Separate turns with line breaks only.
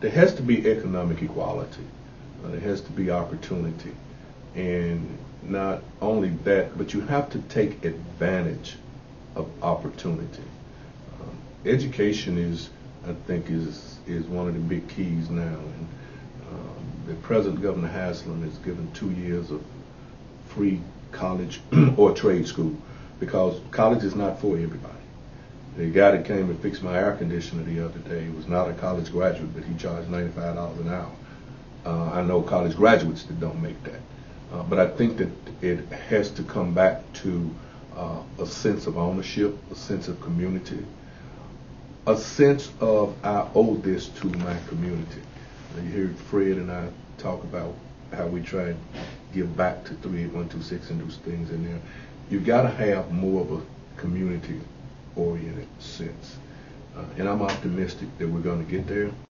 there has to be economic equality. There has to be opportunity. And not only that, but you have to take advantage of opportunity. Education is, I think, is one of the big keys now. And the present Governor Haslam has given 2 years of free college or trade school, because college is not for everybody. The guy that came and fixed my air conditioner the other day was not a college graduate, but he charged $95 an hour. I know college graduates that don't make that. But I think that it has to come back to a sense of ownership, a sense of community, a sense of I owe this to my community. You heard Fred and I talk about how we try and give back to 38126 and those things in there. You've got to have more of a community-oriented sense. And I'm optimistic that we're going to get there.